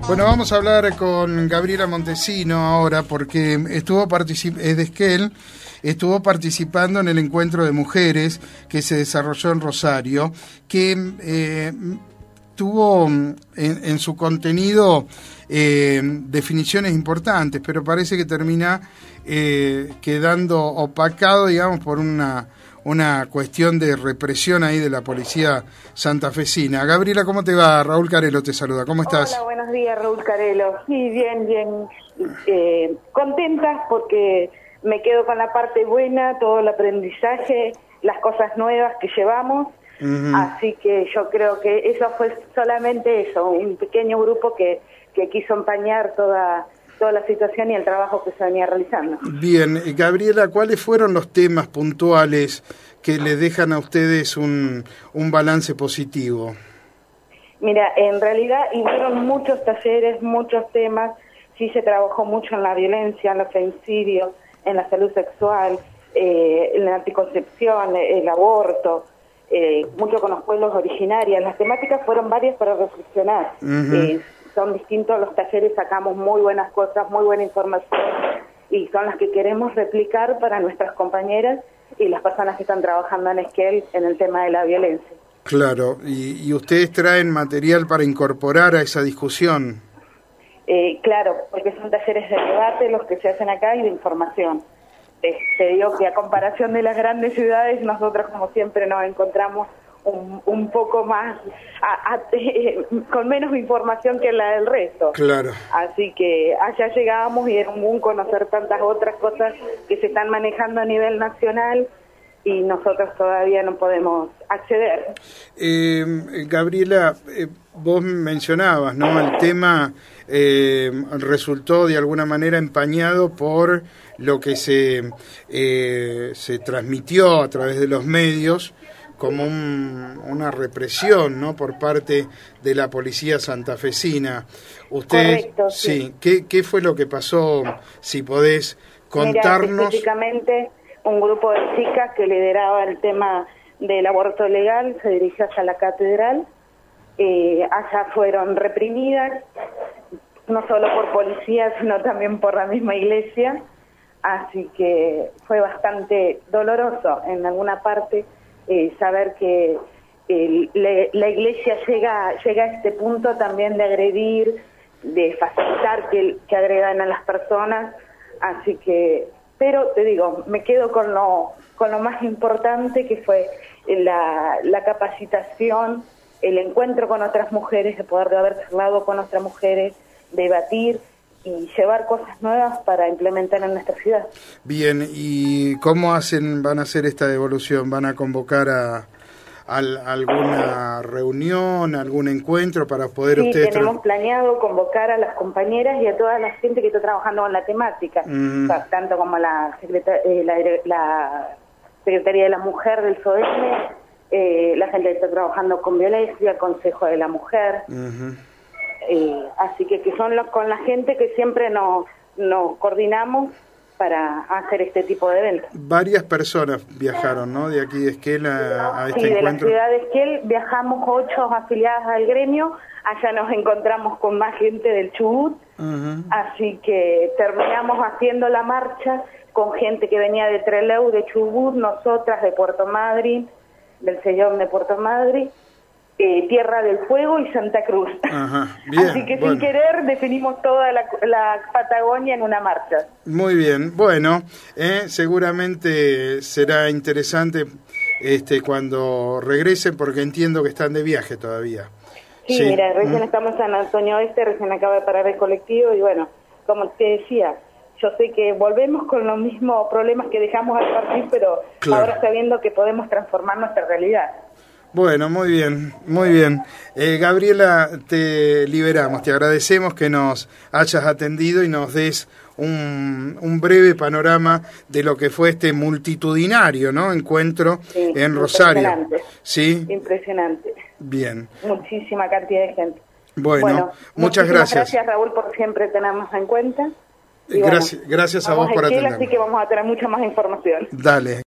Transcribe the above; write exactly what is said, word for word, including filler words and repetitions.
Bueno, vamos a hablar con Gabriela Montesino ahora porque estuvo particip- es de Esquel, estuvo participando en el encuentro de mujeres que se desarrolló en Rosario, que eh, tuvo en, en su contenido eh, definiciones importantes, pero parece que termina eh, quedando opacado, digamos, por una... una cuestión de represión ahí de la policía santafesina. Gabriela, ¿cómo te va? Raúl Carelo te saluda. ¿Cómo estás? Hola, buenos días, Raúl Carelo. Sí, bien, bien. Eh, contenta porque me quedo con la parte buena, todo el aprendizaje, las cosas nuevas que llevamos. Uh-huh. Así que yo creo que eso fue solamente eso, un pequeño grupo que, que quiso empañar toda... toda la situación y el trabajo que se venía realizando. Bien, Gabriela, ¿cuáles fueron los temas puntuales que les dejan a ustedes un, un balance positivo? Mira, en realidad hicieron muchos talleres, muchos temas, sí se trabajó mucho en la violencia, en los femicidios, en la salud sexual, eh, en la anticoncepción, el aborto, eh, mucho con los pueblos originarios. Las temáticas fueron varias para reflexionar. Uh-huh. eh, Son distintos los talleres, sacamos muy buenas cosas, muy buena información y son las que queremos replicar para nuestras compañeras y las personas que están trabajando en Esquel en el tema de la violencia. Claro, y, y ustedes traen material para incorporar a esa discusión. Eh, claro, porque son talleres de debate los que se hacen acá y de información. Eh, te digo que a comparación de las grandes ciudades, nosotros como siempre nos encontramos Un, un poco más a, a, eh, con menos información que la del resto. Claro. Así que allá llegábamos y era un boom conocer tantas otras cosas que se están manejando a nivel nacional y nosotros todavía no podemos acceder. Eh, Gabriela, eh, vos mencionabas, ¿no? El tema eh, resultó de alguna manera empañado por lo que se eh, se transmitió a través de los medios como un, una represión, ¿no?, por parte de la policía santafesina. Usted, Correcto, sí. sí. ¿Qué, ¿Qué fue lo que pasó? Si podés contarnos. Mira, específicamente un grupo de chicas que lideraba el tema del aborto legal se dirigía hacia la catedral. Eh, allá fueron reprimidas, no solo por policías, sino también por la misma iglesia. Así que fue bastante doloroso en alguna parte. Eh, saber que eh, le, la iglesia llega llega a este punto también de agredir, de facilitar que, que agredan a las personas, así que, pero te digo, me quedo con lo con lo más importante que fue la, la capacitación, el encuentro con otras mujeres, de poder haber charlado con otras mujeres, debatir y llevar cosas nuevas para implementar en nuestra ciudad. Bien, ¿y cómo hacen van a hacer esta devolución? ¿Van a convocar a, a alguna reunión, algún encuentro para poder sí, ustedes... Sí, tenemos planeado convocar a las compañeras y a toda la gente que está trabajando en la temática, mm. o sea, tanto como la, secreta, eh, la, la Secretaría de la Mujer del S O E M E, eh, la gente que está trabajando con violencia, Consejo de la Mujer... Uh-huh. Eh, así que que son los con la gente que siempre nos, nos coordinamos para hacer este tipo de eventos. Varias personas viajaron, ¿no?, de aquí de Esquel a, a este sí, encuentro. Sí, de la ciudad de Esquel viajamos ocho afiliadas al gremio, allá nos encontramos con más gente del Chubut, uh-huh. Así que terminamos haciendo la marcha con gente que venía de Trelew, de Chubut, nosotras de Puerto Madryn, del Sellón de Puerto Madryn, Eh, Tierra del Fuego y Santa Cruz. Ajá, bien, así que bueno. Sin querer definimos toda la, la Patagonia en una marcha. Muy bien, bueno, eh, seguramente será interesante este cuando regresen, porque entiendo que están de viaje todavía. Sí, sí. Mira, recién ¿Mm? estamos en San Antonio Oeste, recién acaba de parar el colectivo y bueno, como te decía, yo sé que volvemos con los mismos problemas que dejamos al partir, pero claro. Ahora sabiendo que podemos transformar nuestra realidad. Bueno, muy bien, muy bien. Eh, Gabriela, te liberamos, te agradecemos que nos hayas atendido y nos des un, un breve panorama de lo que fue este multitudinario, ¿no?, encuentro sí, en Rosario. Impresionante. ¿Sí? Impresionante. Bien. Muchísima cantidad de gente. Bueno, bueno muchas gracias. Gracias, Raúl, por siempre tenernos en cuenta. Y gracias, bueno, gracias a vos por atendernos. Así que vamos a tener mucha más información. Dale.